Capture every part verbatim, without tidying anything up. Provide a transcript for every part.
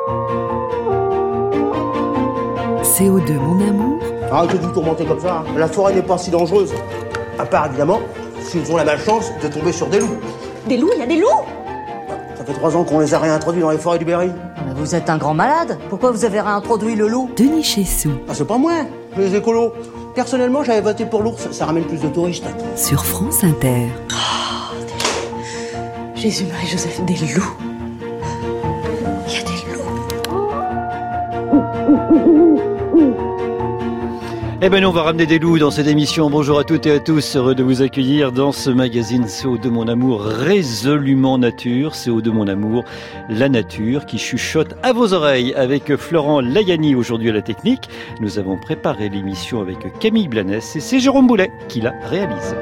C O deux, mon amour. Arrêtez de vous tourmenter comme ça. Hein. La forêt n'est pas si dangereuse. À part, évidemment, si nous avons la malchance de tomber sur des loups. Des loups? Il y a des loups? Ça fait trois ans qu'on les a réintroduits dans les forêts du Berry. Mais vous êtes un grand malade. Pourquoi vous avez réintroduit le loup? Denis Chessou. Ah, c'est pas moi, les écolos. Personnellement, j'avais voté pour l'ours. Ça ramène plus de touristes. Sur France Inter. Oh, des... Jésus, Marie, Joseph, des loups. Il y a des loups. Eh ben nous, on va ramener des loups dans cette émission. Bonjour à toutes et à tous, heureux de vous accueillir dans ce magazine C O deux Mon Amour, résolument nature. C O deux Mon Amour, la nature qui chuchote à vos oreilles avec Florent Layani aujourd'hui à la technique. Nous avons préparé l'émission avec Camille Blanès et c'est Jérôme Boulet qui la réalise.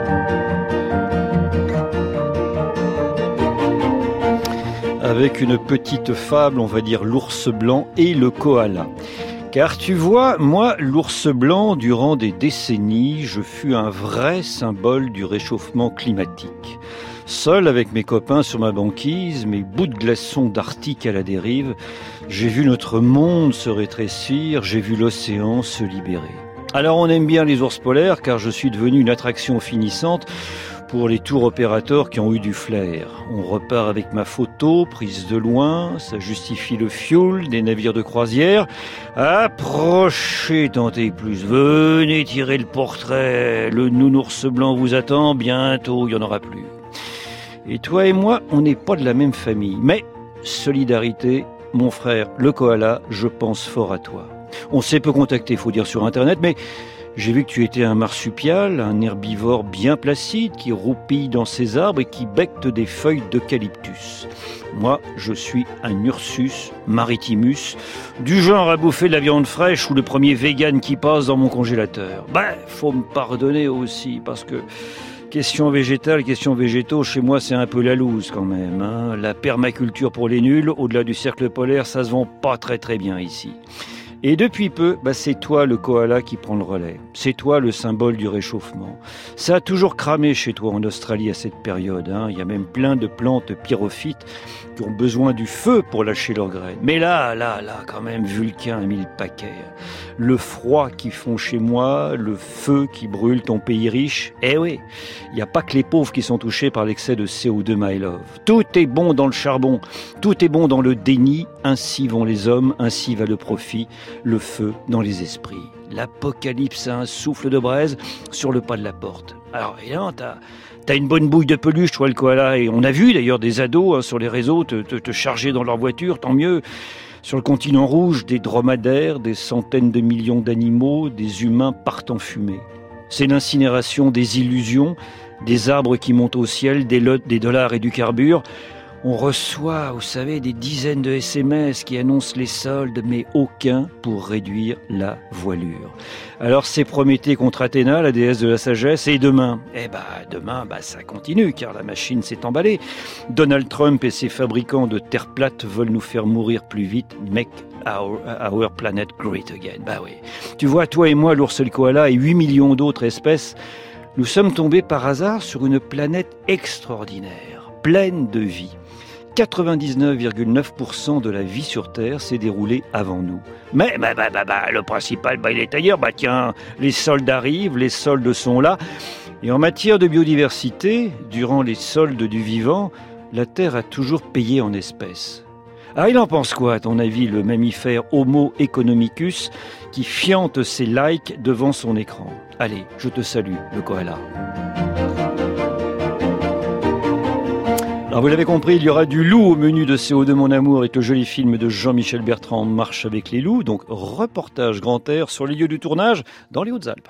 Avec une petite fable, on va dire l'ours blanc et le koala. Car tu vois, moi, l'ours blanc, durant des décennies, je fus un vrai symbole du réchauffement climatique. Seul avec mes copains sur ma banquise, mes bouts de glaçons d'Arctique à la dérive, j'ai vu notre monde se rétrécir, j'ai vu l'océan se libérer. Alors on aime bien les ours polaires, car je suis devenu une attraction finissante pour les tours opérateurs qui ont eu du flair. On repart avec ma photo, prise de loin, ça justifie le fioul des navires de croisière. Approchez tant et plus, venez tirer le portrait, le nounours blanc vous attend, bientôt il n'y en aura plus. Et toi et moi, on n'est pas de la même famille, mais solidarité, mon frère, le koala, je pense fort à toi. On sait peu contacter, faut dire sur internet, mais j'ai vu que tu étais un marsupial, un herbivore bien placide qui roupille dans ses arbres et qui becque des feuilles d'eucalyptus. Moi, je suis un Ursus maritimus, du genre à bouffer de la viande fraîche ou le premier vegan qui passe dans mon congélateur. Ben, faut me pardonner aussi, parce que question végétale, question végétaux, chez moi c'est un peu la loose quand même. Hein. La permaculture pour les nuls, au-delà du cercle polaire, ça se vend pas très très bien ici. Et depuis peu, bah c'est toi le koala qui prend le relais. C'est toi le symbole du réchauffement. Ça a toujours cramé chez toi en Australie à cette période. Hein. Il y a même plein de plantes pyrophytes qui ont besoin du feu pour lâcher leurs graines. Mais là, là, là, quand même, Vulcain a mis le paquet. Le froid qui fond chez moi, le feu qui brûle ton pays riche. Eh oui, il n'y a pas que les pauvres qui sont touchés par l'excès de C O deux, my love. Tout est bon dans le charbon, tout est bon dans le déni. Ainsi vont les hommes, ainsi va le profit. Le feu dans les esprits. L'apocalypse a un souffle de braise sur le pas de la porte. Alors évidemment, t'as, t'as une bonne bouille de peluche, toi le koala, et on a vu d'ailleurs des ados hein, sur les réseaux te, te, te charger dans leur voiture, tant mieux. Sur le continent rouge, des dromadaires, des centaines de millions d'animaux, des humains partent en fumée. C'est l'incinération des illusions, des arbres qui montent au ciel, des lots, des dollars et du carbure. On reçoit, vous savez, des dizaines de S M S qui annoncent les soldes, mais aucun pour réduire la voilure. Alors c'est Prométhée contre Athéna, la déesse de la sagesse, et demain, eh ben demain, bah ça continue, car la machine s'est emballée. Donald Trump et ses fabricants de terre plate veulent nous faire mourir plus vite, make our, our planet great again. Bah oui. Tu vois, toi et moi, l'ours et le koala et huit millions d'autres espèces, nous sommes tombés par hasard sur une planète extraordinaire, pleine de vie. quatre-vingt-dix-neuf virgule neuf pour cent de la vie sur Terre s'est déroulée avant nous. Mais bah, bah, bah, bah, le principal, bah, il est ailleurs. Bah, tiens, les soldes arrivent, les soldes sont là. Et en matière de biodiversité, durant les soldes du vivant, la Terre a toujours payé en espèces. Ah, il en pense quoi, à ton avis, le mammifère Homo economicus qui fiante ses likes devant son écran? Allez, je te salue, le koala. Alors vous l'avez compris, il y aura du loup au menu de C O deux Mon Amour avec le joli film de Jean-Michel Bertrand, Marche avec les loups. Donc reportage grand air sur les lieux du tournage dans les Hautes-Alpes.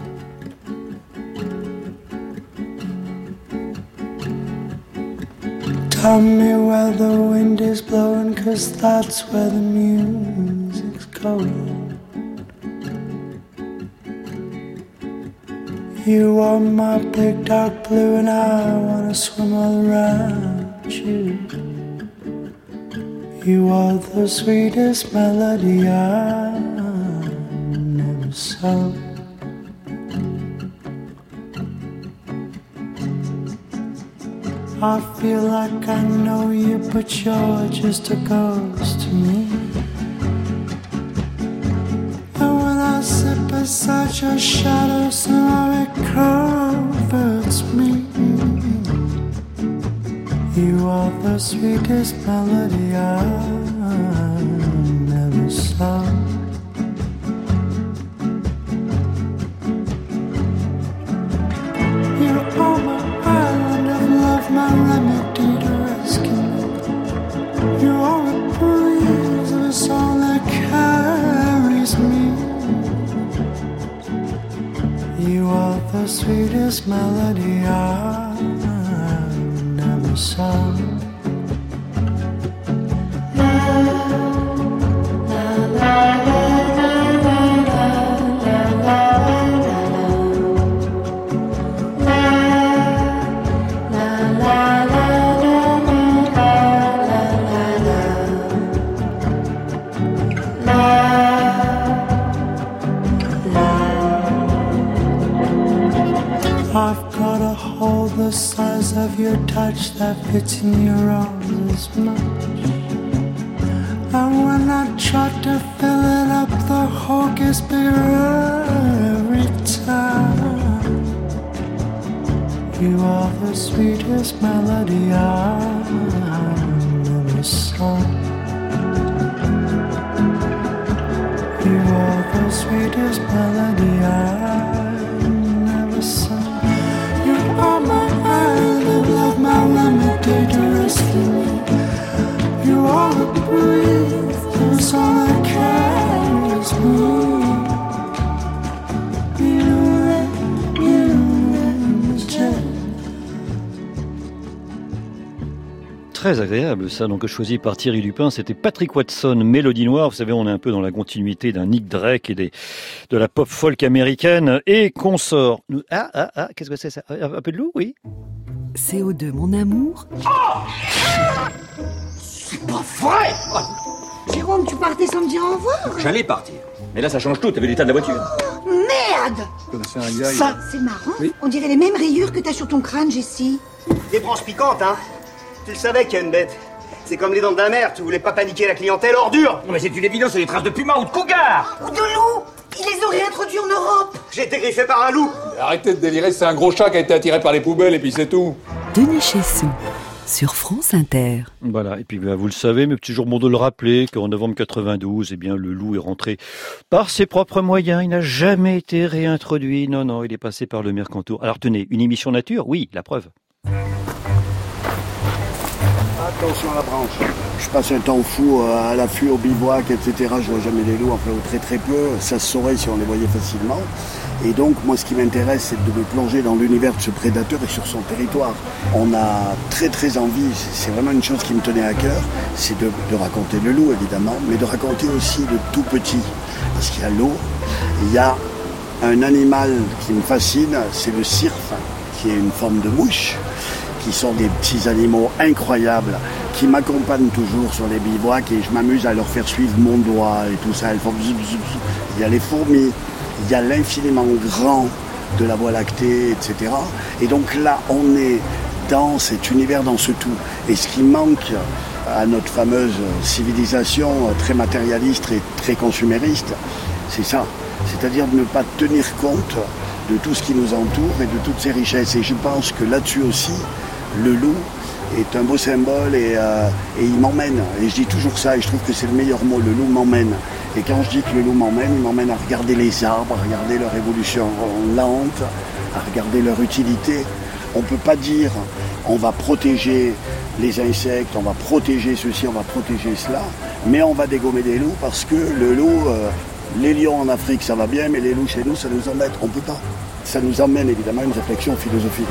Tell me where the wind is blowing, 'cause that's where the music's going. You are my big dark blue and I wanna swim all around you. You are the sweetest melody I never saw. I feel like I know you, but you're just a ghost to me. And when I sit beside your shadow, somehow it comforts me. You are the sweetest melody I never saw. You are my island of love, my remedy to rescue me. You are a breeze of a song that carries me. You are the sweetest melody I never saw. I've got a hole the size of your touch that fits in your arms as much. And when I try to fill it up, the hole gets bigger every time. You are the sweetest melody I've never sung. You are the sweetest melody I've never sung. You are my island of love, my remedy to rescue me. You are the breeze, the song that carries me. You and you and Très agréable ça, donc choisi par Thierry Lupin, c'était Patrick Watson, Mélodie Noire. Vous savez, on est un peu dans la continuité d'un Nick Drake et des, de la pop folk américaine et consort. Ah, ah, ah, qu'est-ce que c'est ça? Un peu de loup, oui. C O deux, mon amour. C'est pas vrai! Jérôme, tu partais sans me dire au revoir? J'allais partir. Mais là, ça change tout. T'as vu l'état de la voiture? Oh, merde! C'est un gars, Ça, c'est marrant. Oui. On dirait les mêmes rayures que t'as sur ton crâne, Jessie. Des branches piquantes, hein? Tu le savais qu'il y a une bête. C'est comme les dents de la mer, tu voulais pas paniquer la clientèle ordure. Non, mais c'est une évidence, c'est des traces de puma ou de cougar. Ou de loup! Ils les auraient introduits en Europe! J'ai été griffé par un loup. Arrêtez de délirer, c'est un gros chat qui a été attiré par les poubelles et puis c'est tout. Denis Chessou, sur France Inter. Voilà, et puis bah, vous le savez, mais toujours bon de le rappeler qu'en novembre quatre-vingt-douze, eh bien, le loup est rentré par ses propres moyens. Il n'a jamais été réintroduit. Non, non, il est passé par le Mercantour. Alors tenez, une émission nature? Oui, la preuve. Attention à la branche. Je passe un temps fou à l'affût, au bivouac, et cetera. Je vois jamais les loups, enfin très très peu. Ça se saurait si on les voyait facilement. Et donc, moi, ce qui m'intéresse, c'est de me plonger dans l'univers de ce prédateur et sur son territoire. On a très très envie, c'est vraiment une chose qui me tenait à cœur, c'est de, de raconter le loup, évidemment, mais de raconter aussi le tout petit. Parce qu'il y a l'eau, il y a un animal qui me fascine, c'est le cirfe, qui est une forme de mouche, qui sont des petits animaux incroyables, qui m'accompagnent toujours sur les bivouacs et je m'amuse à leur faire suivre mon doigt et tout ça. Elles font bzz, bzz, bzz. Il y a les fourmis, il y a l'infiniment grand de la Voie lactée, et cetera. Et donc là, on est dans cet univers, dans ce tout. Et ce qui manque à notre fameuse civilisation très matérialiste et très consumériste, c'est ça. C'est-à-dire de ne pas tenir compte de tout ce qui nous entoure et de toutes ces richesses. Et je pense que là-dessus aussi, le loup est un beau symbole et, euh, et il m'emmène. Et je dis toujours ça et je trouve que c'est le meilleur mot, le loup m'emmène. Et quand je dis que le loup m'emmène, il m'emmène à regarder les arbres, à regarder leur évolution lente, à regarder leur utilité. On ne peut pas dire on va protéger les insectes, on va protéger ceci, on va protéger cela, mais on va dégommer des loups parce que le loup, euh, les lions en Afrique ça va bien, mais les loups chez nous ça nous embête, on ne peut pas. Ça nous emmène évidemment à une réflexion philosophique.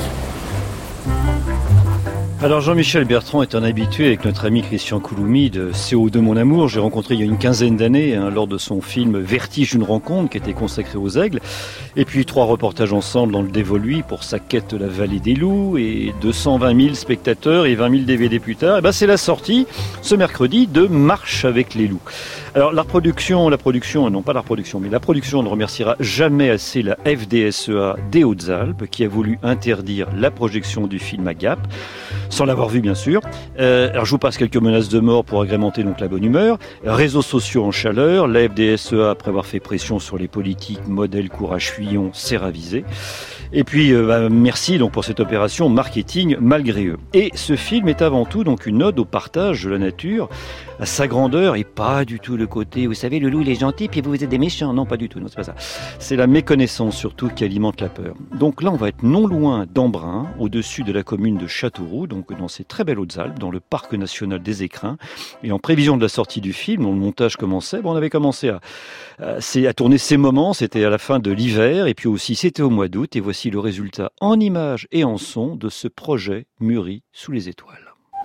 Alors Jean-Michel Bertrand est un habitué avec notre ami Christian Couloumi de C O deux Mon Amour. J'ai rencontré il y a une quinzaine d'années hein, lors de son film Vertige une rencontre qui était consacré aux aigles. Et puis trois reportages ensemble dans le Dévoluy pour sa quête de la vallée des loups et deux cent vingt mille spectateurs et vingt mille D V D plus tard. Et ben c'est la sortie ce mercredi de Marche avec les loups. Alors la production, la production, non pas la production, mais la production ne remerciera jamais assez la F D S E A des Hautes-Alpes qui a voulu interdire la projection du film à Gap, sans l'avoir vu bien sûr. Euh, alors je vous passe quelques menaces de mort pour agrémenter donc la bonne humeur. Réseaux sociaux en chaleur, la F D S E A après avoir fait pression sur les politiques, modèle Courage Fuyon, s'est ravisée. Et puis, euh, bah, merci donc pour cette opération marketing malgré eux. Et ce film est avant tout donc une ode au partage de la nature, à sa grandeur et pas du tout le côté, vous savez, le loup il est gentil puis vous vous êtes des méchants. Non, pas du tout, non, c'est pas ça. C'est la méconnaissance surtout qui alimente la peur. Donc là, on va être non loin d'Embrun, au-dessus de la commune de Châteauroux, donc dans ces très belles Hautes-Alpes, dans le parc national des Écrins. Et en prévision de la sortie du film, dont le montage commençait, bon, on avait commencé à, à, à tourner ces moments, c'était à la fin de l'hiver, et puis aussi c'était au mois d'août, et voici le résultat en images et en son de ce projet mûri sous les étoiles.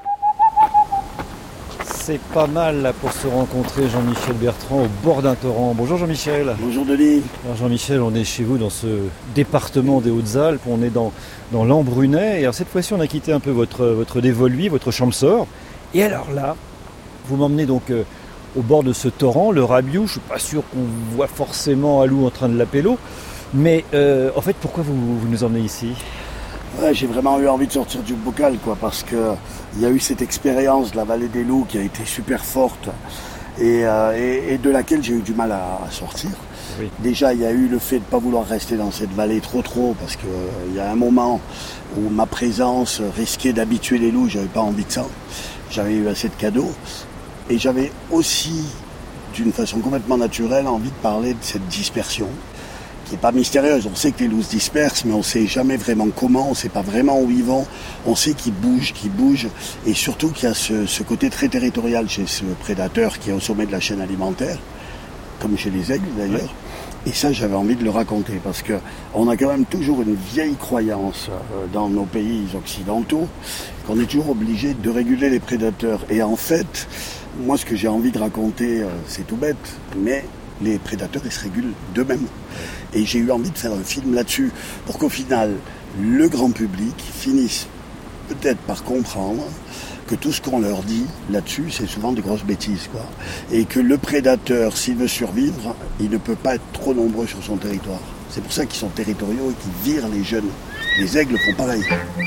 C'est pas mal là pour se rencontrer, Jean-Michel Bertrand, au bord d'un torrent. Bonjour Jean-Michel. Bonjour Denis. Alors Jean-Michel, on est chez vous dans ce département des Hautes-Alpes, on est dans, dans l'Embrunais. Et alors cette fois-ci, on a quitté un peu votre, votre dévolu, votre Champsaur. Et alors là, vous m'emmenez donc euh, au bord de ce torrent, le Rabiou. Je suis pas sûr qu'on voit forcément Alou en train de laper l'eau. Mais euh, en fait, pourquoi vous, vous nous emmenez ici ? Ouais, j'ai vraiment eu envie de sortir du bocal, quoi, parce que il y a eu cette expérience de la vallée des loups qui a été super forte et, euh, et, et de laquelle j'ai eu du mal à, à sortir. Oui. Déjà, il y a eu le fait de ne pas vouloir rester dans cette vallée trop trop, parce qu'il euh, y a un moment où ma présence risquait d'habituer les loups, j'avais pas envie de ça. J'avais eu assez de cadeaux et j'avais aussi, d'une façon complètement naturelle, envie de parler de cette dispersion. Qui n'est pas mystérieuse. On sait que les loups se dispersent, mais on ne sait jamais vraiment comment, on ne sait pas vraiment où ils vont. On sait qu'ils bougent, qu'ils bougent, et surtout qu'il y a ce, ce côté très territorial chez ce prédateur qui est au sommet de la chaîne alimentaire, comme chez les aigles d'ailleurs. Et ça, j'avais envie de le raconter, parce qu'on a quand même toujours une vieille croyance euh, dans nos pays occidentaux, qu'on est toujours obligé de réguler les prédateurs. Et en fait, moi, ce que j'ai envie de raconter, euh, c'est tout bête, mais les prédateurs, ils se régulent d'eux-mêmes. Et j'ai eu envie de faire un film là-dessus, pour qu'au final, le grand public finisse peut-être par comprendre que tout ce qu'on leur dit là-dessus, c'est souvent des grosses bêtises, quoi. Et que le prédateur, s'il veut survivre, il ne peut pas être trop nombreux sur son territoire. C'est pour ça qu'ils sont territoriaux et qu'ils virent les jeunes. Les aigles font pareil.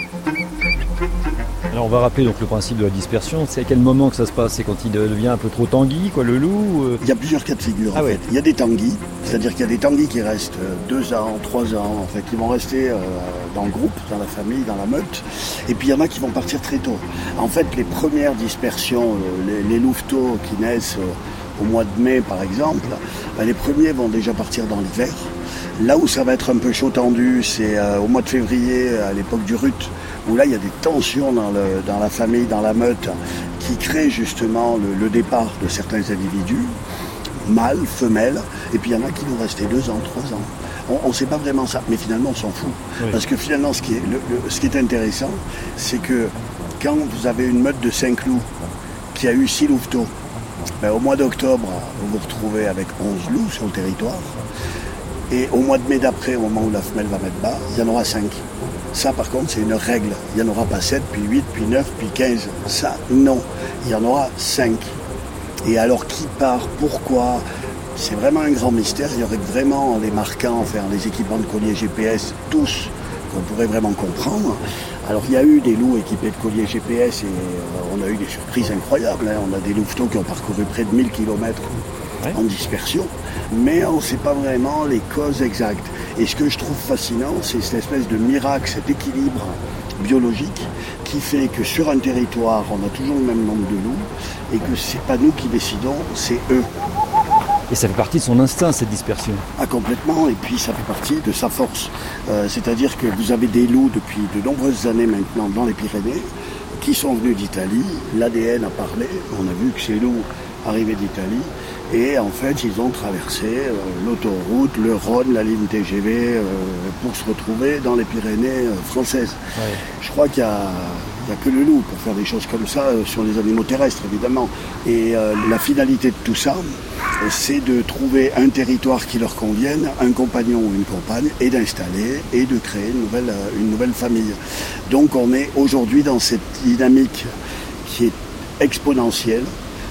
Alors on va rappeler donc le principe de la dispersion. C'est à quel moment que ça se passe ? C'est quand il devient un peu trop tanguy, quoi, le loup euh... Il y a plusieurs cas de figure. Ah en ouais. fait. Il y a des tanguis, c'est-à-dire qu'il y a des tanguis qui restent deux ans, trois ans, en fait, qui vont rester euh, dans le groupe, dans la famille, dans la meute. Et puis il y en a qui vont partir très tôt. En fait, les premières dispersions, les, les louveteaux qui naissent euh, au mois de mai, par exemple, ben, les premiers vont déjà partir dans l'hiver. Là où ça va être un peu chaud tendu, c'est euh, au mois de février, à l'époque du rut, où là il y a des tensions dans, le, dans la famille, dans la meute, qui créent justement le, le départ de certains individus, mâles, femelles, et puis il y en a qui vont rester deux ans, trois ans. On ne sait pas vraiment ça, mais finalement on s'en fout. Oui. Parce que finalement ce qui est, le, le, ce qui est intéressant, c'est que quand vous avez une meute de cinq loups qui a eu six louveteaux, ben, au mois d'octobre, vous vous retrouvez avec onze loups sur le territoire. Et au mois de mai d'après, au moment où la femelle va mettre bas, il y en aura cinq. Ça, par contre, c'est une règle. Il n'y en aura pas sept, puis huit, puis neuf, puis quinze. Ça, non. Il y en aura cinq. Et alors, qui part ? Pourquoi ? C'est vraiment un grand mystère. Il y aurait vraiment, en les marquant, enfin, les équipements de collier G P S, tous, qu'on pourrait vraiment comprendre. Alors, il y a eu des loups équipés de collier G P S et euh, on a eu des surprises incroyables. Hein. On a des louveteaux qui ont parcouru près de mille kilomètres en dispersion, mais on ne sait pas vraiment les causes exactes. Et ce que je trouve fascinant, c'est cette espèce de miracle, cet équilibre biologique qui fait que sur un territoire, on a toujours le même nombre de loups et que c'est pas nous qui décidons, c'est eux. Et ça fait partie de son instinct, cette dispersion. Ah, complètement, et puis ça fait partie de sa force. Euh, c'est-à-dire que vous avez des loups depuis de nombreuses années maintenant dans les Pyrénées qui sont venus d'Italie. L'A D N a parlé, on a vu que ces loups arrivaient d'Italie. Et en fait, ils ont traversé euh, l'autoroute, le Rhône, la ligne T G V euh, pour se retrouver dans les Pyrénées euh, françaises. Ouais. Je crois qu'il n'y a, a que le loup pour faire des choses comme ça euh, sur les animaux terrestres, évidemment. Et euh, la finalité de tout ça, euh, c'est de trouver un territoire qui leur convienne, un compagnon ou une compagne, et d'installer et de créer une nouvelle, euh, une nouvelle famille. Donc on est aujourd'hui dans cette dynamique qui est exponentielle.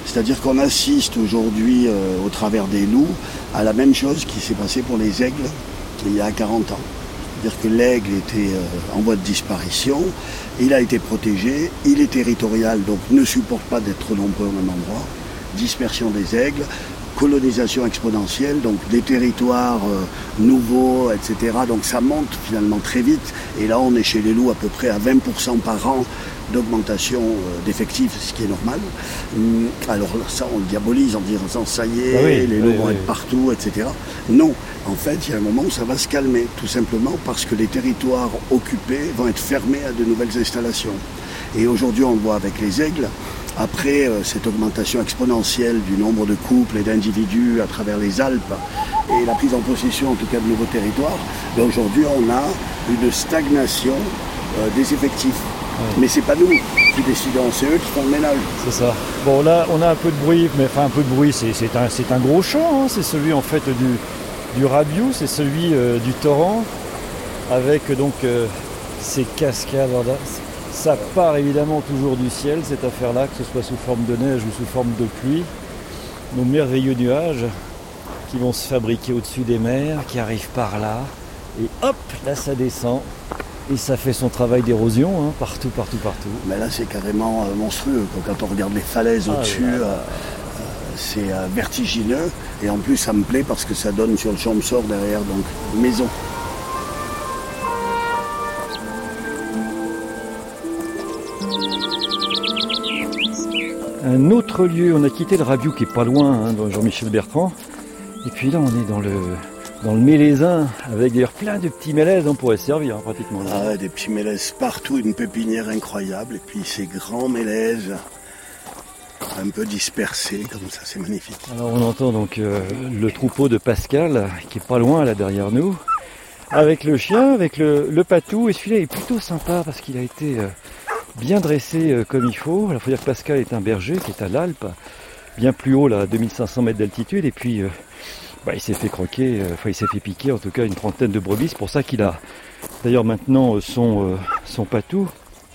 C'est-à-dire qu'on assiste aujourd'hui, euh, au travers des loups, à la même chose qui s'est passé pour les aigles il y a quarante ans. C'est-à-dire que l'aigle était euh, en voie de disparition, il a été protégé, il est territorial, donc ne supporte pas d'être trop nombreux au même endroit. Dispersion des aigles, colonisation exponentielle, donc des territoires euh, nouveaux, et cetera. Donc ça monte finalement très vite. Et là, on est chez les loups à peu près à vingt pour cent par an d'augmentation euh, d'effectifs, ce qui est normal. Hum, alors ça, on le diabolise en disant ça y est, ah oui, les loups oui, vont oui. être partout, et cetera. Non, en fait, il y a un moment où ça va se calmer, tout simplement parce que les territoires occupés vont être fermés à de nouvelles installations. Et aujourd'hui, on le voit avec les aigles. Après euh, cette augmentation exponentielle du nombre de couples et d'individus à travers les Alpes et la prise en possession en tout cas de nouveaux territoires, ben aujourd'hui on a une stagnation euh, des effectifs. Ouais. Mais c'est pas nous qui décidons, c'est eux qui font le ménage. C'est ça. Bon là on a un peu de bruit, mais enfin un peu de bruit, c'est, c'est, un, c'est un gros champ, hein. C'est celui en fait du, du Rabiou, c'est celui euh, du torrent, avec donc euh, ces cascades. Ça part évidemment toujours du ciel, cette affaire-là, que ce soit sous forme de neige ou sous forme de pluie. Nos merveilleux nuages qui vont se fabriquer au-dessus des mers, qui arrivent par là. Et hop, là ça descend. Et ça fait son travail d'érosion, hein, partout, partout, partout. Mais là c'est carrément euh, monstrueux. Quand on regarde les falaises ah, au-dessus, là, là. Euh, euh, c'est euh, vertigineux. Et en plus ça me plaît parce que ça donne sur le Champsaur derrière, donc maison. Un autre lieu, on a quitté le Rabiou qui est pas loin, hein, dans Jean-Michel Bertrand. Et puis là, on est dans le dans le Mélézin, avec d'ailleurs plein de petits mélèzes, on pourrait se servir hein, pratiquement. Là. Ah ouais, des petits mélèzes partout, une pépinière incroyable. Et puis ces grands mélèzes, un peu dispersés, comme ça, c'est magnifique. Alors on entend donc euh, le troupeau de Pascal, qui est pas loin là derrière nous, avec le chien, avec le, le patou. Et celui-là est plutôt sympa parce qu'il a été... Euh, bien dressé euh, comme il faut. Alors, il faut dire que Pascal est un berger qui est à l'Alpe, bien plus haut, là, à deux mille cinq cents mètres d'altitude, et puis euh, bah, il s'est fait croquer, euh, enfin il s'est fait piquer en tout cas une trentaine de brebis. C'est pour ça qu'il a d'ailleurs maintenant euh, son, euh, son patou.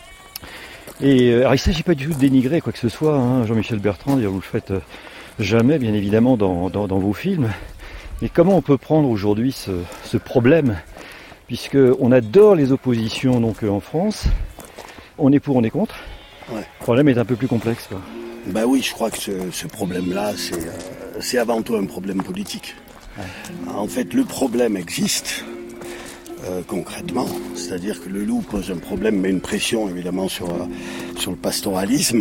Et euh, alors il ne s'agit pas du tout de dénigrer quoi que ce soit, hein, Jean-Michel Bertrand, d'ailleurs vous le faites euh, jamais bien évidemment dans, dans, dans vos films. Mais comment on peut prendre aujourd'hui ce, ce problème, puisque on adore les oppositions donc euh, en France. On est pour, on est contre. Ouais. Le problème est un peu plus complexe. Quoi. Ben oui, je crois que ce, ce problème-là, c'est, euh, c'est avant tout un problème politique. Ouais. En fait, le problème existe euh, concrètement. C'est-à-dire que le loup pose un problème, met une pression évidemment sur, euh, sur le pastoralisme.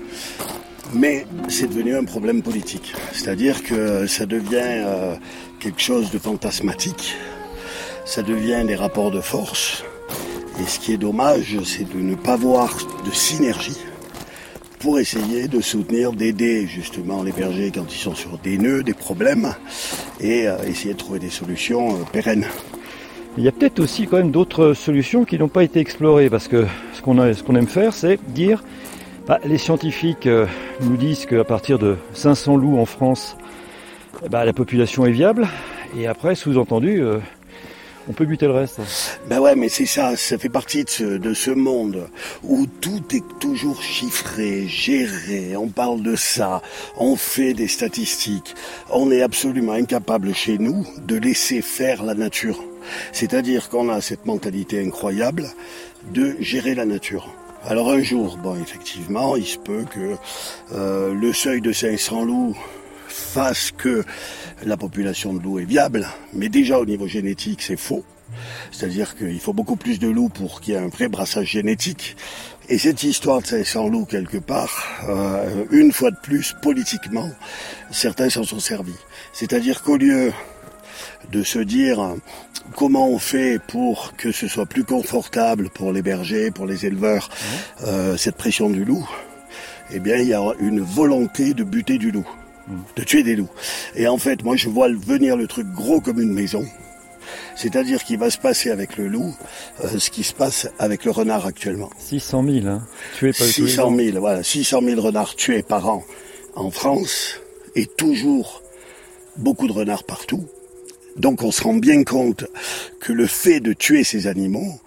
Mais c'est devenu un problème politique. C'est-à-dire que ça devient euh, quelque chose de fantasmatique. Ça devient des rapports de force. Et ce qui est dommage, c'est de ne pas voir de synergie pour essayer de soutenir, d'aider justement les bergers quand ils sont sur des nœuds, des problèmes, et euh, essayer de trouver des solutions euh, pérennes. Il y a peut-être aussi quand même d'autres solutions qui n'ont pas été explorées, parce que ce qu'on, a, ce qu'on aime faire, c'est dire, bah, les scientifiques euh, nous disent qu'à partir de cinq cents loups en France, bah, la population est viable, et après, sous-entendu... Euh, on peut buter le reste. Ben ouais, mais c'est ça, ça fait partie de ce, de ce monde où tout est toujours chiffré, géré, on parle de ça, on fait des statistiques. On est absolument incapable chez nous de laisser faire la nature. C'est-à-dire qu'on a cette mentalité incroyable de gérer la nature. Alors un jour, bon, effectivement, il se peut que euh, le seuil de cinq cents loups fasse que la population de loups est viable, mais déjà au niveau génétique c'est faux. C'est-à-dire qu'il faut beaucoup plus de loups pour qu'il y ait un vrai brassage génétique. Et cette histoire de cinq cents loups quelque part, euh, une fois de plus, politiquement, certains s'en sont servis. C'est-à-dire qu'au lieu de se dire comment on fait pour que ce soit plus confortable pour les bergers, pour les éleveurs, euh, cette pression du loup, eh bien il y a une volonté de buter du loup. De tuer des loups. Et en fait, moi je vois venir le truc gros comme une maison. C'est-à-dire qu'il va se passer avec le loup euh, ce qui se passe avec le renard actuellement. six cent mille, hein, tués par six cent mille, voilà, six cent mille renards tués par an en France, et toujours beaucoup de renards partout. Donc on se rend bien compte que le fait de tuer ces animaux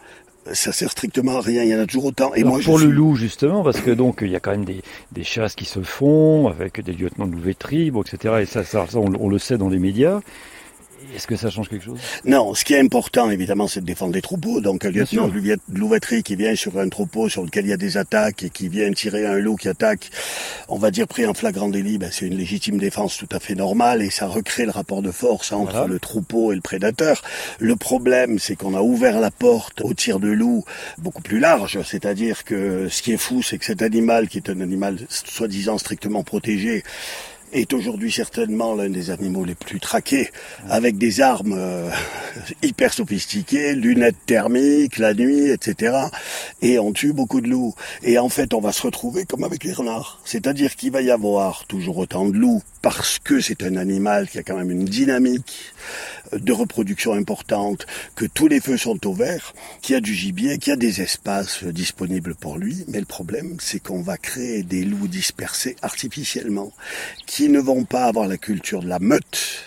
Ça sert strictement à rien, il y en a toujours autant. Et Alors, moi, pour je le suis... loup, justement, parce que donc il y a quand même des, des chasses qui se font avec des lieutenants de louveterie, bon, et cetera. Et ça, ça, ça on, on le sait dans les médias. Est-ce que ça change quelque chose? Non, ce qui est important, évidemment, c'est de défendre les troupeaux. Donc, un lieutenant de louveterie qui vient sur un troupeau sur lequel il y a des attaques et qui vient tirer un loup qui attaque, on va dire pris en flagrant délit, ben, c'est une légitime défense tout à fait normale et ça recrée le rapport de force entre voilà. le troupeau et le prédateur. Le problème, c'est qu'on a ouvert la porte au tir de loup beaucoup plus large. C'est-à-dire que ce qui est fou, c'est que cet animal, qui est un animal soi-disant strictement protégé, est aujourd'hui certainement l'un des animaux les plus traqués, avec des armes euh, hyper sophistiquées, lunettes thermiques, la nuit, et cetera. Et on tue beaucoup de loups. Et en fait, on va se retrouver comme avec les renards. C'est-à-dire qu'il va y avoir toujours autant de loups, parce que c'est un animal qui a quand même une dynamique de reproduction importante, que tous les feux sont au vert, qu'il y a du gibier, qu'il y a des espaces disponibles pour lui. Mais le problème, c'est qu'on va créer des loups dispersés artificiellement, qui ne vont pas avoir la culture de la meute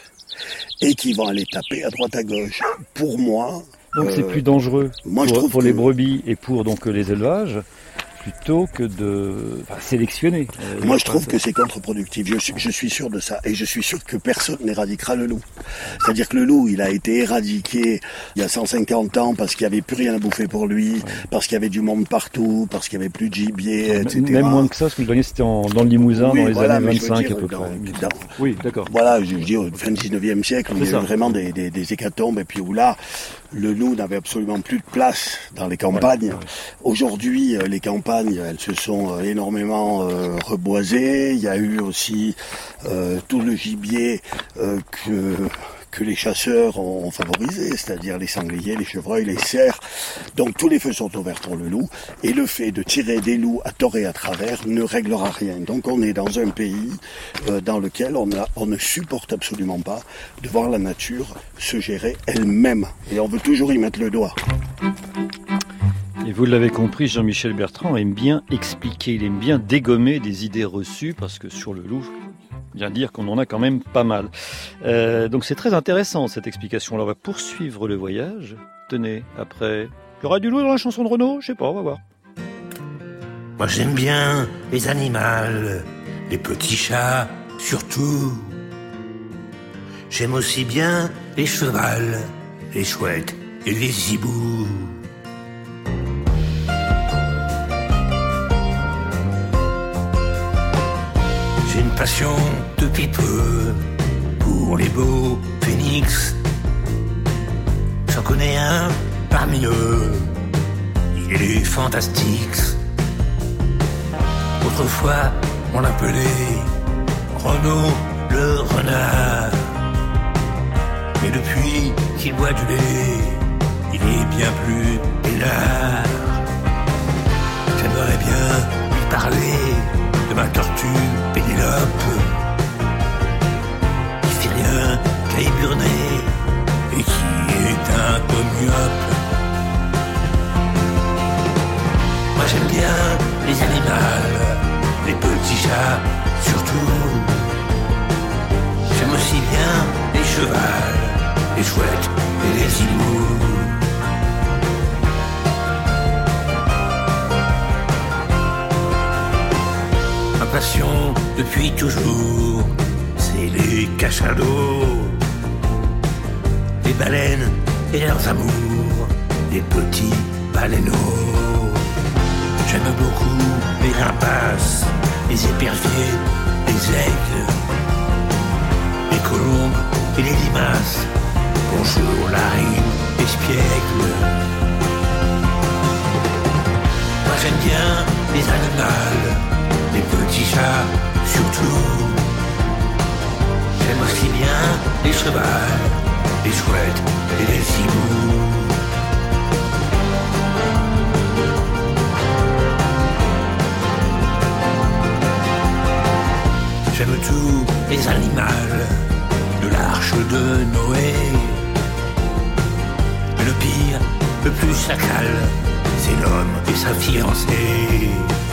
et qui vont aller taper à droite à gauche. Pour moi... Donc euh, c'est plus dangereux moi, pour, je trouve pour que... les brebis et pour donc les élevages plutôt que de enfin, sélectionner. Euh, Moi, je trouve que c'est contre-productif. Je suis, je suis sûr de ça. Et je suis sûr que personne n'éradiquera le loup. C'est-à-dire que le loup, il a été éradiqué il y a cent cinquante ans parce qu'il n'y avait plus rien à bouffer pour lui, ouais. parce qu'il y avait du monde partout, parce qu'il n'y avait plus de gibier, et cetera. Même moins que ça, parce que le dernier, c'était en, dans le Limousin, oui, dans les voilà, années vingt-cinq dire, à peu dans, près. Dans, oui, d'accord. Voilà, je, je dis au fin du dix-neuvième siècle, où il y a eu vraiment des, des, des hécatombes, et puis où là, le loup n'avait absolument plus de place dans les campagnes. Ouais, ouais. Aujourd'hui, les campagnes, elles se sont énormément euh, reboisées. Il y a eu aussi euh, tout le gibier euh, que que les chasseurs ont favorisé, c'est-à-dire les sangliers, les chevreuils, les cerfs. Donc tous les feux sont ouverts pour le loup, et le fait de tirer des loups à tort et à travers ne réglera rien. Donc on est dans un pays euh, dans lequel on, a, on ne supporte absolument pas de voir la nature se gérer elle-même, et on veut toujours y mettre le doigt. Et vous l'avez compris, Jean-Michel Bertrand aime bien expliquer, il aime bien dégommer des idées reçues, parce que sur le loup, bien dire qu'on en a quand même pas mal. Euh, donc c'est très intéressant cette explication. Alors on va poursuivre le voyage. Tenez, après... Il y aura du loup dans la chanson de Renaud? Je sais pas, on va voir. Moi j'aime bien les animaux, les petits chats surtout. J'aime aussi bien les chevals, les chouettes et les hiboux. J'ai une passion depuis peu pour les beaux phénix. J'en connais un parmi eux, il est fantastique. Autrefois, on l'appelait Renaud le renard. Mais depuis qu'il boit du lait, il est bien plus peinard. J'aimerais bien lui parler de ma tortue Pénélope, qui fait rien qu'à éburner et qui est un peu myope. Moi j'aime bien les animaux, les petits chats surtout. J'aime aussi bien les chevals, les chouettes et les hiboux. Ma passion depuis toujours, c'est les cachalots, les baleines et leurs amours, les petits baleineaux. J'aime beaucoup les rapaces, les éperviers, les aigles, les colombes et les limaces. Bonjour la rime espiègle. Moi j'aime bien les animaux, les petits chats surtout. J'aime aussi bien les chevals, les chouettes et les hiboux. J'aime tous les animaux de l'arche de Noé. Mais le pire, le plus chacal, c'est l'homme et sa fiancée,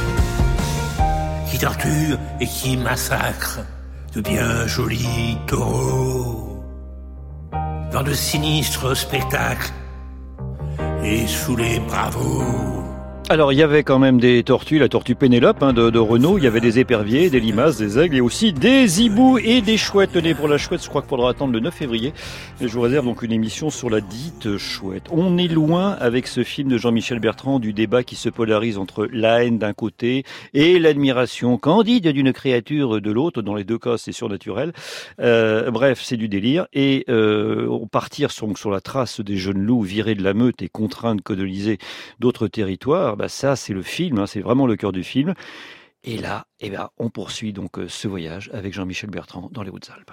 qui torture et qui massacre de bien jolis taureaux. Dans de sinistres spectacles, et sous les bravos. Alors, il y avait quand même des tortues, la tortue Pénélope hein, de, de Renault, il y avait des éperviers, des limaces, des aigles et aussi des hiboux et des chouettes. Tenez, pour la chouette, je crois qu'il faudra attendre le neuf février. Et je vous réserve donc une émission sur la dite chouette. On est loin avec ce film de Jean-Michel Bertrand du débat qui se polarise entre la haine d'un côté et l'admiration candide d'une créature de l'autre. Dans les deux cas, c'est surnaturel. Euh, bref, c'est du délire. Et euh, on partir sur, sur la trace des jeunes loups virés de la meute et contraints de coloniser d'autres territoires. Bah ça, c'est le film, hein, c'est vraiment le cœur du film. Et là, eh ben, on poursuit donc euh, ce voyage avec Jean-Michel Bertrand dans les Hautes-Alpes.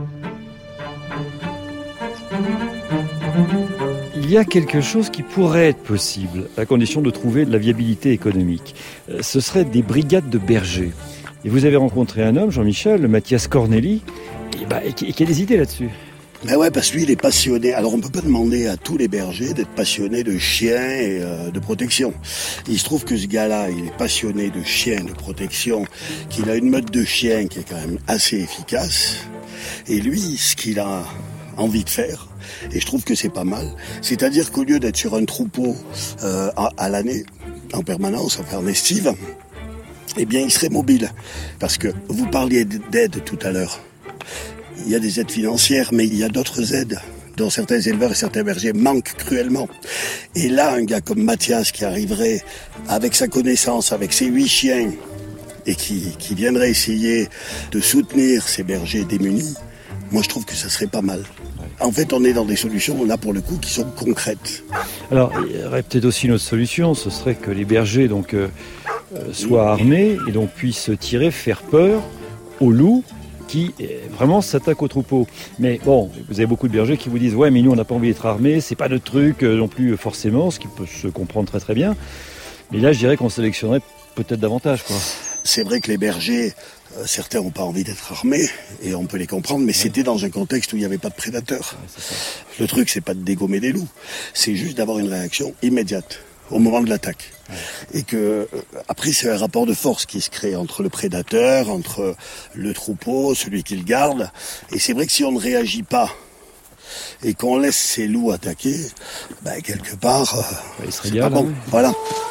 Il y a quelque chose qui pourrait être possible, à condition de trouver de la viabilité économique. Euh, ce serait des brigades de bergers. Et vous avez rencontré un homme, Jean-Michel, Mathias Corneli, et bah, qui, qui a des idées là-dessus. Ben ouais, parce que lui, il est passionné. Alors, on peut pas demander à tous les bergers d'être passionnés de chiens et euh, de protection. Il se trouve que ce gars-là, il est passionné de chiens, de protection, qu'il a une meute de chiens qui est quand même assez efficace. Et lui, ce qu'il a envie de faire, et je trouve que c'est pas mal, c'est-à-dire qu'au lieu d'être sur un troupeau euh, à, à l'année, en permanence, à faire l'estive, eh bien, il serait mobile. Parce que vous parliez d'aide tout à l'heure. Il y a des aides financières, mais il y a d'autres aides dont certains éleveurs et certains bergers manquent cruellement. Et là, un gars comme Mathias qui arriverait avec sa connaissance, avec ses huit chiens, et qui, qui viendrait essayer de soutenir ces bergers démunis, moi je trouve que ça serait pas mal. En fait, on est dans des solutions, là pour le coup, qui sont concrètes. Alors, il y aurait peut-être aussi une autre solution, ce serait que les bergers donc, euh, soient armés et donc puissent tirer, faire peur aux loups, qui vraiment s'attaque au troupeau. Mais bon, vous avez beaucoup de bergers qui vous disent « Ouais, mais nous, on n'a pas envie d'être armés, c'est pas notre truc non plus forcément », ce qui peut se comprendre très très bien. Mais là, je dirais qu'on sélectionnerait peut-être davantage, quoi. C'est vrai que les bergers, euh, certains n'ont pas envie d'être armés, et on peut les comprendre, mais ouais. C'était dans un contexte où il n'y avait pas de prédateurs. Ouais, c'est ça. Le truc, c'est pas de dégommer des loups, c'est juste d'avoir une réaction immédiate au moment de l'attaque. Ouais. Et que euh, après c'est un rapport de force qui se crée entre le prédateur, entre le troupeau, celui qui le garde. Et c'est vrai que si on ne réagit pas et qu'on laisse ces loups attaquer, ben quelque part, euh, c'est pas bon. Oui. Voilà.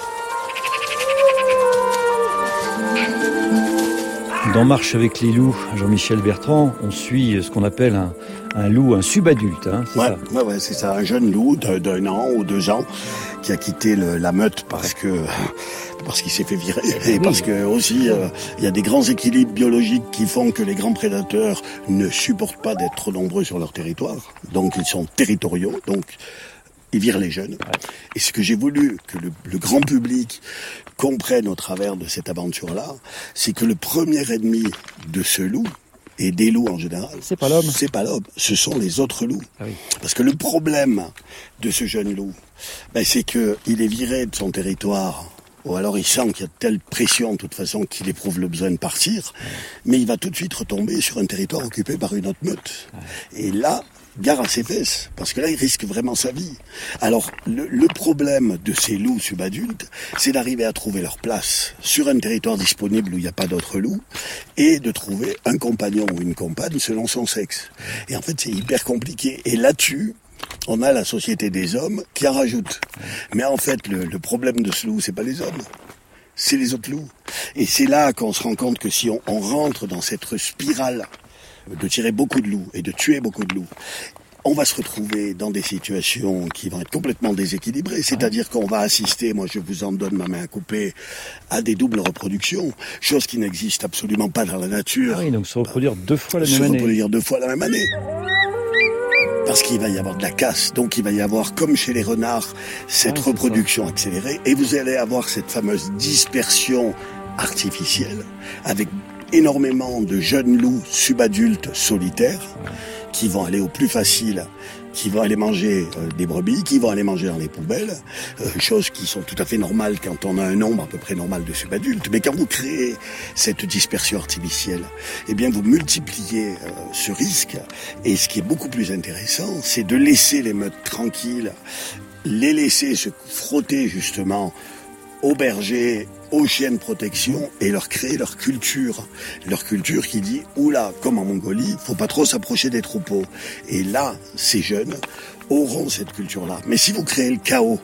Dans Marche avec les loups, Jean-Michel Bertrand, on suit ce qu'on appelle un, un loup, un subadulte. Hein, c'est ouais, ça ouais, ouais, c'est ça, un jeune loup d'un, d'un an ou deux ans qui a quitté le, la meute parce que parce qu'il s'est fait virer et parce que aussi euh, il y a des grands équilibres biologiques qui font que les grands prédateurs ne supportent pas d'être trop nombreux sur leur territoire. Donc ils sont territoriaux. Donc ils virent les jeunes. Et ce que j'ai voulu que le, le grand public comprenne au travers de cette aventure-là, c'est que le premier ennemi de ce loup, et des loups en général, c'est pas l'homme. C'est pas l'homme, ce sont les autres loups. Ah oui. Parce que le problème de ce jeune loup, ben, c'est que il est viré de son territoire, ou alors il sent qu'il y a telle pression de toute façon qu'il éprouve le besoin de partir, ouais. Mais il va tout de suite retomber sur un territoire occupé par une autre meute. Ouais. Et là, gare à ses fesses, parce que là, il risque vraiment sa vie. Alors, le, le problème de ces loups subadultes, c'est d'arriver à trouver leur place sur un territoire disponible où il n'y a pas d'autres loups, et de trouver un compagnon ou une compagne selon son sexe. Et en fait, c'est hyper compliqué. Et là-dessus, on a la société des hommes qui en rajoute. Mais en fait, le, le problème de ce loup, c'est pas les hommes. C'est les autres loups. Et c'est là qu'on se rend compte que si on, on rentre dans cette spirale de tirer beaucoup de loups et de tuer beaucoup de loups, on va se retrouver dans des situations qui vont être complètement déséquilibrées. C'est-à-dire qu'on va assister, moi je vous en donne ma main à couper, à des doubles reproductions, chose qui n'existe absolument pas dans la nature. Ah oui, donc se reproduire deux fois la même année. Se reproduire deux fois la même année. Parce qu'il va y avoir de la casse, donc il va y avoir, comme chez les renards, cette ah, reproduction accélérée, et vous allez avoir cette fameuse dispersion artificielle, avec énormément de jeunes loups subadultes solitaires qui vont aller au plus facile, qui vont aller manger euh, des brebis, qui vont aller manger dans les poubelles, euh, choses qui sont tout à fait normales quand on a un nombre à peu près normal de subadultes. Mais quand vous créez cette dispersion artificielle, eh bien vous multipliez euh, ce risque. Et ce qui est beaucoup plus intéressant, c'est de laisser les meutes tranquilles, les laisser se frotter justement aux bergers, aux chiens de protection, et leur créer leur culture. Leur culture qui dit, oula, comme en Mongolie, faut pas trop s'approcher des troupeaux. Et là, ces jeunes auront cette culture-là. Mais si vous créez le chaos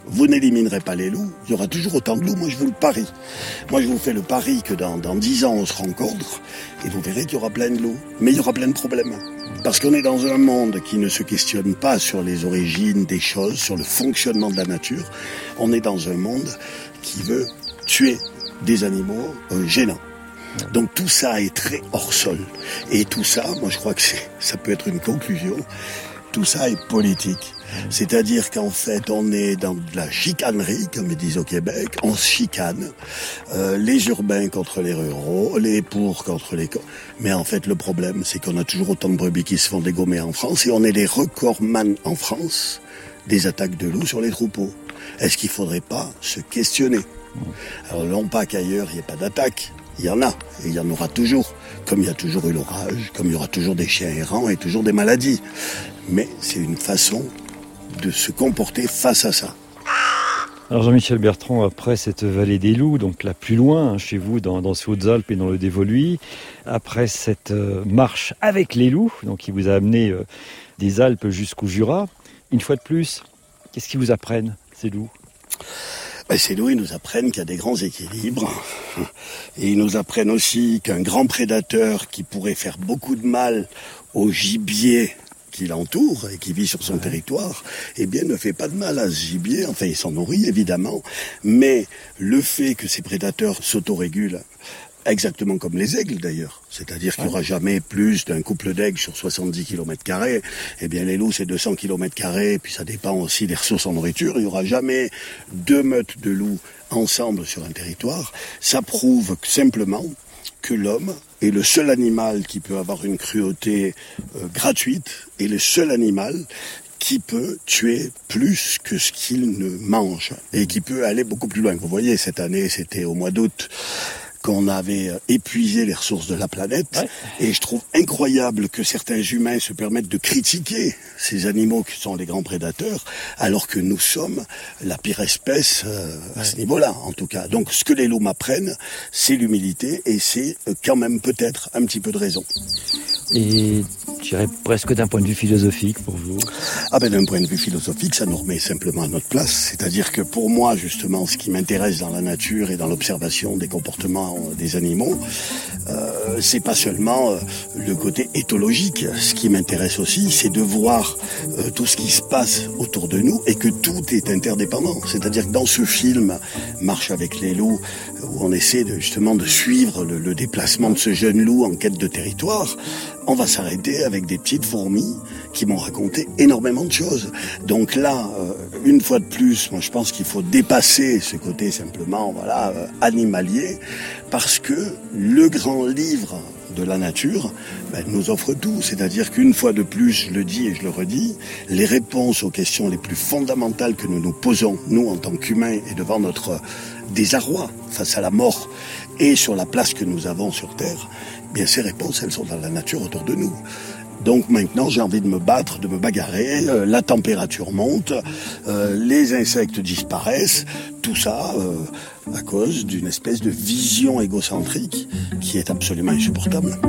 vous n'éliminerez pas les loups, il y aura toujours autant de loups, moi je vous le parie. Moi je vous fais le pari que dans, dans dix ans on se rencontre et vous verrez qu'il y aura plein de loups, mais il y aura plein de problèmes. Parce qu'on est dans un monde qui ne se questionne pas sur les origines des choses, sur le fonctionnement de la nature. On est dans un monde qui veut tuer des animaux euh, gênants. Donc tout ça est très hors sol. Et tout ça, moi je crois que c'est, ça peut être une conclusion, tout ça est politique. C'est-à-dire qu'en fait, on est dans de la chicanerie, comme ils disent au Québec. On se chicane. Euh, les urbains contre les ruraux, les pour contre les... Mais en fait, le problème, c'est qu'on a toujours autant de brebis qui se font dégommer en France et on est les recordman en France des attaques de loups sur les troupeaux. Est-ce qu'il ne faudrait pas se questionner ? Alors non pas qu'ailleurs, il n'y ait pas d'attaque. Il y en a, et il y en aura toujours. Comme il y a toujours eu l'orage, comme il y aura toujours des chiens errants et toujours des maladies. Mais c'est une façon de se comporter face à ça. Alors Jean-Michel Bertrand, après cette vallée des loups, donc là plus loin, hein, chez vous, dans, dans ces Hautes-Alpes et dans le Dévoluy, après cette euh, marche avec les loups, donc qui vous a amené euh, des Alpes jusqu'au Jura, une fois de plus, qu'est-ce qu'ils vous apprennent, ces loups ? Ben, ces loups, ils nous apprennent qu'il y a des grands équilibres. Et ils nous apprennent aussi qu'un grand prédateur qui pourrait faire beaucoup de mal au gibier qui l'entoure et qui vit sur son territoire, eh bien, ne fait pas de mal à ce gibier. Enfin, il s'en nourrit, évidemment. Mais le fait que ces prédateurs s'autorégulent, exactement comme les aigles d'ailleurs, c'est-à-dire qu'il n'y aura jamais plus d'un couple d'aigles sur soixante-dix kilomètres carrés, eh bien les loups c'est deux cents kilomètres carrés, et puis ça dépend aussi des ressources en nourriture, il n'y aura jamais deux meutes de loups ensemble sur un territoire. Ça prouve simplement que l'homme est le seul animal qui peut avoir une cruauté euh, gratuite, et le seul animal qui peut tuer plus que ce qu'il ne mange, et qui peut aller beaucoup plus loin. Vous voyez, cette année, c'était au mois d'août, qu'on avait épuisé les ressources de la planète. Ouais. Et je trouve incroyable que certains humains se permettent de critiquer ces animaux qui sont les grands prédateurs, alors que nous sommes la pire espèce euh, à ouais. ce niveau-là, en tout cas. Donc ce que les loups m'apprennent, c'est l'humilité, et c'est quand même peut-être un petit peu de raison. Et je dirais presque d'un point de vue philosophique pour vous. Ah ben d'un point de vue philosophique, ça nous remet simplement à notre place. C'est-à-dire que pour moi, justement, ce qui m'intéresse dans la nature et dans l'observation des comportements des animaux, euh, c'est pas seulement euh, le côté éthologique. Ce qui m'intéresse aussi, c'est de voir euh, tout ce qui se passe autour de nous et que tout est interdépendant. C'est-à-dire que dans ce film, Marche avec les loups, où on essaie de, justement de suivre le, le déplacement de ce jeune loup en quête de territoire, on va s'arrêter avec des petites fourmis qui m'ont raconté énormément de choses. Donc là, euh, une fois de plus, moi je pense qu'il faut dépasser ce côté simplement voilà euh, animalier, parce que le grand livre de la nature ben, nous offre tout. C'est-à-dire qu'une fois de plus, je le dis et je le redis, les réponses aux questions les plus fondamentales que nous nous posons, nous en tant qu'humains, et devant notre désarroi face à la mort et sur la place que nous avons sur Terre, bien ces réponses, elles sont dans la nature autour de nous. Donc maintenant, j'ai envie de me battre, de me bagarrer, euh, la température monte, euh, les insectes disparaissent, tout ça euh, à cause d'une espèce de vision égocentrique qui est absolument insupportable.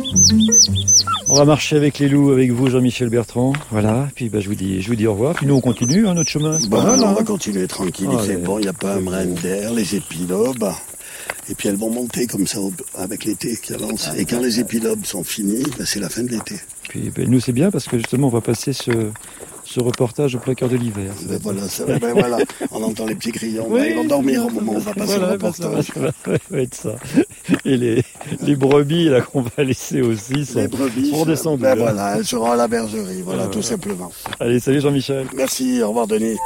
On va marcher avec les loups, avec vous, Jean-Michel Bertrand. Voilà, puis bah, je vous dis, je vous dis au revoir. Puis nous, on continue hein, notre chemin. Bon, mal, on hein. va continuer tranquille, il fait bon, il n'y a pas un brin d'air, les épilobes. Et puis elles vont monter comme ça avec l'été qui avance. Et quand les épilobes sont finis, ben c'est la fin de l'été. Puis ben, nous c'est bien parce que justement on va passer ce, ce reportage au placard de l'hiver. Ben voilà, ça, ben voilà, on entend les petits grillons. Oui, ben, ils vont dormir au moment où on va passer voilà, le reportage. Ça va, ça va, ça va être ça. Et les, les brebis là qu'on va laisser aussi sont, les brebis, sont redescendues. Ben voilà, elles seront à la bergerie, voilà, euh, tout voilà. simplement. Allez, salut Jean-Michel. Merci, au revoir Denis.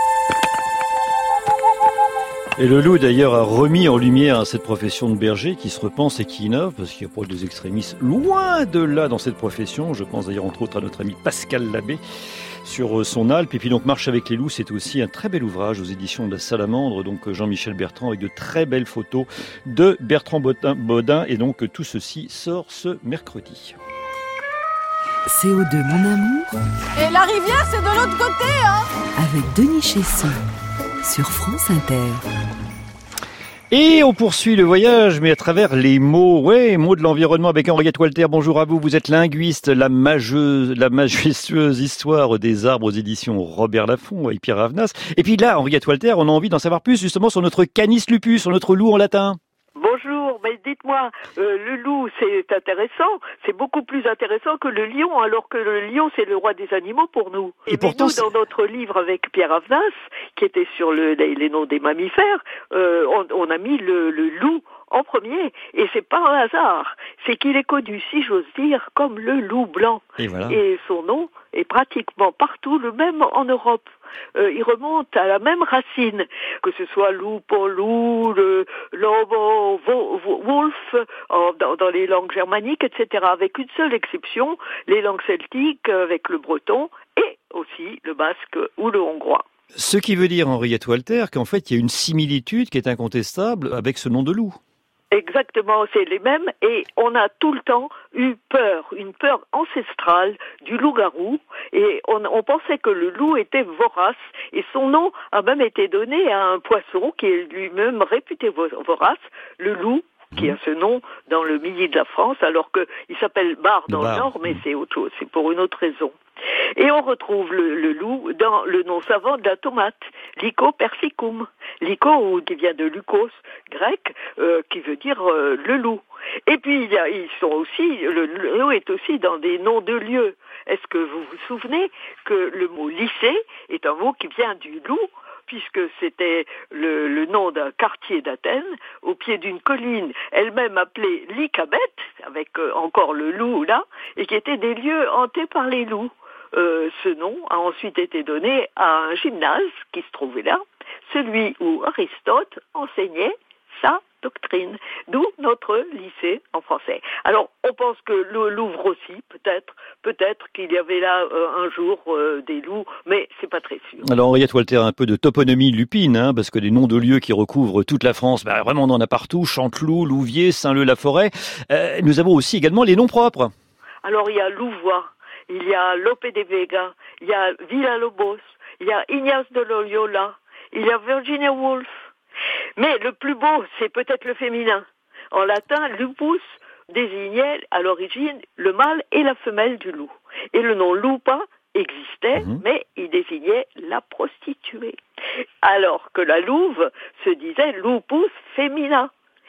Et le loup d'ailleurs a remis en lumière cette profession de berger qui se repense et qui innove, parce qu'il n'y a pas des extrémistes loin de là dans cette profession. Je pense d'ailleurs entre autres à notre ami Pascal Labbé sur son Alpe. Et puis donc Marche avec les loups, c'est aussi un très bel ouvrage aux éditions de la Salamandre, donc Jean-Michel Bertrand avec de très belles photos de Bertrand Bodin. Et donc tout ceci sort ce mercredi. C O deux, mon amour. Et la rivière, c'est de l'autre côté, hein. Avec Denis Chesson sur France Inter. Et on poursuit le voyage, mais à travers les mots, ouais, mots de l'environnement avec Henriette Walter. Bonjour à vous, vous êtes linguiste, la majeuse, la majestueuse histoire des arbres aux éditions Robert Laffont et Pierre Avenas. Et puis là, Henriette Walter, on a envie d'en savoir plus justement sur notre Canis lupus, sur notre loup en latin. Bonjour, mais dites-moi, euh, le loup c'est intéressant, c'est beaucoup plus intéressant que le lion, alors que le lion c'est le roi des animaux pour nous. Et, Et pourtant, nous, dans notre livre avec Pierre Avenas, qui était sur le, les, les noms des mammifères, euh, on, on a mis le, le loup en premier, et c'est pas un hasard, c'est qu'il est connu, si j'ose dire, comme le loup blanc. Et voilà. Et son nom est pratiquement partout le même en Europe. Euh, il remonte à la même racine, que ce soit loup pour loup, le lobo, wolf, dans, dans les langues germaniques, et cetera, avec une seule exception, les langues celtiques avec le breton et aussi le basque ou le hongrois. Ce qui veut dire, Henriette Walter, qu'en fait, il y a une similitude qui est incontestable avec ce nom de loup. Exactement, c'est les mêmes, et on a tout le temps eu peur, une peur ancestrale du loup-garou, et on, on pensait que le loup était vorace, et son nom a même été donné à un poisson qui est lui-même réputé vorace, le loup, qui a ce nom dans le midi de la France, alors qu'il s'appelle bar dans le, le Nord, mais c'est autre chose, c'est pour une autre raison. Et on retrouve le, le loup dans le nom savant de la tomate, Lyco persicum. Lyco, qui vient de Lucos, grec, euh, qui veut dire euh, le loup. Et puis, il y a, ils sont aussi, le, le loup est aussi dans des noms de lieux. Est-ce que vous vous souvenez que le mot lycée est un mot qui vient du loup, puisque c'était le, le nom d'un quartier d'Athènes, au pied d'une colline, elle-même appelée Lycabète, avec euh, encore le loup là, et qui étaient des lieux hantés par les loups. Euh, ce nom a ensuite été donné à un gymnase qui se trouvait là, celui où Aristote enseignait sa doctrine, d'où notre lycée en français. Alors, on pense que le Louvre aussi, peut-être, peut-être qu'il y avait là euh, un jour euh, des loups, mais c'est pas très sûr. Alors, Henriette Walter, un peu de toponymie lupine, hein, parce que des noms de lieux qui recouvrent toute la France, bah, vraiment on en a partout, Chanteloup, Louviers, Saint-Leu-la-Forêt. Euh, nous avons aussi également les noms propres. Alors, il y a Louvois, il y a Lope de Vega, il y a Villa-Lobos, il y a Ignace de Loyola, il y a Virginia Woolf. Mais le plus beau, c'est peut-être le féminin. En latin, lupus désignait à l'origine le mâle et la femelle du loup. Et le nom lupa existait, mmh. mais il désignait la prostituée. Alors que la louve se disait lupus femina.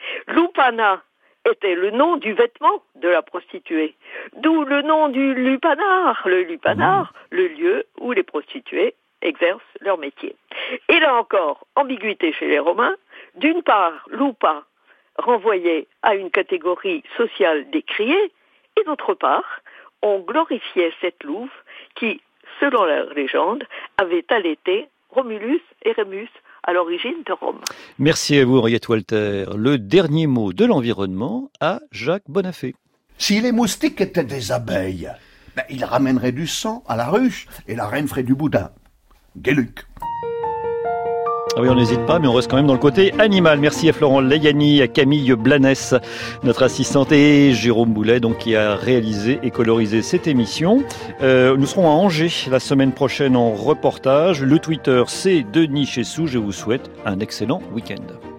Lupana était le nom du vêtement de la prostituée. D'où le nom du lupanar, le lupanar, mmh. le lieu où les prostituées exercent leur métier. Et là encore, ambiguïté chez les Romains. D'une part, lupa renvoyait à une catégorie sociale décriée, et d'autre part, on glorifiait cette louve qui, selon la légende, avait allaité Romulus et Rémus à l'origine de Rome. Merci à vous, Henriette Walter. Le dernier mot de l'environnement à Jacques Bonafé. Si les moustiques étaient des abeilles, ben, ils ramèneraient du sang à la ruche et la reine ferait du boudin. Guéluc. Ah oui, on n'hésite pas, mais on reste quand même dans le côté animal. Merci à Florent Layani, à Camille Blanès, notre assistante, et Jérôme Boulet, donc, qui a réalisé et colorisé cette émission. Euh, nous serons à Angers la semaine prochaine en reportage. Le Twitter, c'est Denis Chessou. Je vous souhaite un excellent week-end.